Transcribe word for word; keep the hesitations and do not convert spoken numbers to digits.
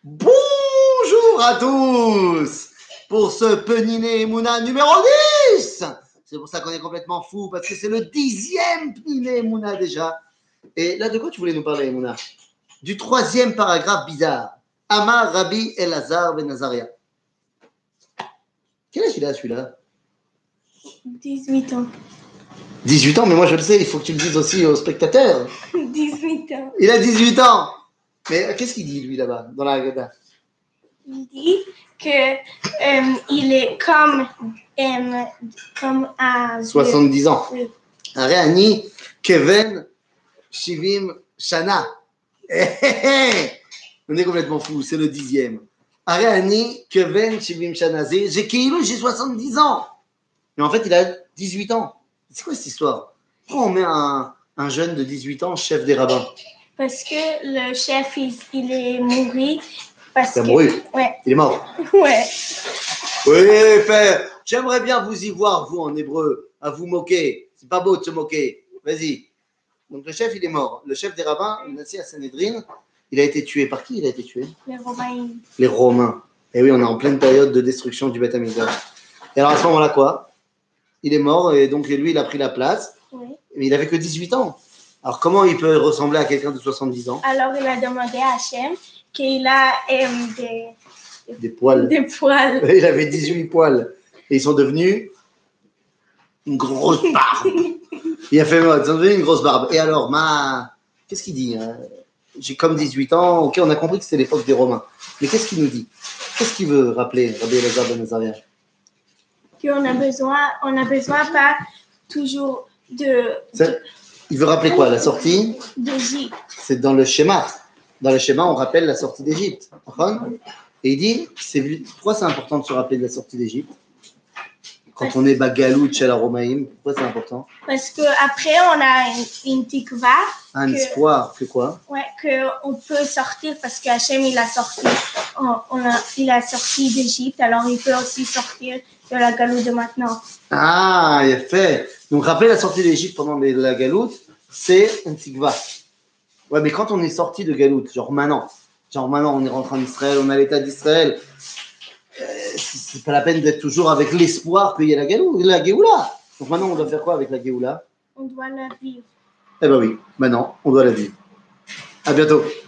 Bonjour à tous pour ce Peniné Mouna numéro dix. C'est pour ça qu'on est complètement fou, parce que c'est le dixième Peniné Mouna déjà. Et là, de quoi tu voulais nous parler, Mouna? Du troisième paragraphe bizarre. Amar Rabbi Elazar ben Nazaria. Quel âge il a celui-là? dix-huit ans. dix-huit ans, mais moi je le sais, il faut que tu le dises aussi aux spectateurs. dix-huit ans. Il a dix-huit ans. Mais qu'est-ce qu'il dit, lui, là-bas, dans la Haggadah? Il dit que euh, il est comme, euh, comme à soixante-dix ans. Oui. Aréani, Kevin, Shivim, Shana. Eh, eh, eh. On est complètement fou, c'est le dixième. Aréani, Kevin, Shivim, Shana. J'ai Keilo, j'ai soixante-dix ans. Mais en fait, il a dix-huit ans. C'est quoi cette histoire? Pourquoi on met un, un jeune de dix-huit ans chef des rabbins? Parce que le chef, il, il est mouru. Parce Il est que... mouru? Ouais. Il est mort? Ouais. Oui, père. J'aimerais bien vous y voir, vous, en hébreu, à vous moquer. C'est pas beau de se moquer. Vas-y. Donc, le chef, il est mort. Le chef des rabbins, il est assis à Sanhedrin. Il a été tué. Par qui il a été tué? Les Romains. Les Romains. Et oui, on est en pleine période de destruction du Beth Amikdash. Et alors, à ce moment-là, quoi? Il est mort et donc, lui, il a pris la place. Oui. Mais il avait que dix-huit ans. Alors, comment il peut ressembler à quelqu'un de soixante-dix ans? Alors, il a demandé à Hachem qu'il a euh, des... Des poils. Des poils. Il avait dix-huit poils. Et ils sont devenus une grosse barbe. Il a fait mode, ils sont devenus une grosse barbe. Et alors, ma... qu'est-ce qu'il dit? J'ai comme dix-huit ans. Ok, on a compris que c'était l'époque des Romains. Mais qu'est-ce qu'il nous dit? Qu'est-ce qu'il veut rappeler, Rabbi Elazar ben Nazaria? Qu'on a besoin, on a besoin pas toujours de... Ça, il veut rappeler quoi? La sortie d'Égypte. C'est dans le schéma. Dans le schéma, on rappelle la sortie d'Égypte. Et il dit, c'est, pourquoi c'est important de se rappeler de la sortie d'Égypte? Quand Parce on est bagalout chez la Romaïm, pourquoi c'est important? Parce qu'après, on a une, une tikva. Un que, espoir, que quoi? Ouais, qu'on peut sortir parce qu'Hachem, il a sorti, on, on a, il a sorti d'Égypte, alors il peut aussi sortir de la galoute de maintenant. Ah, il a fait. Donc, rappeler la sortie d'Égypte pendant les, la galoute, c'est un tikva. Ouais, mais quand on est sorti de galoute, genre maintenant, genre maintenant, on est rentré en Israël, on a l'état d'Israël, euh, c'est pas la peine d'être toujours avec l'espoir qu'il y ait la galoute, la Géoula. Donc maintenant, on doit faire quoi avec la Géoula? On doit la vivre. Eh ben oui, maintenant, on doit la vivre. À bientôt.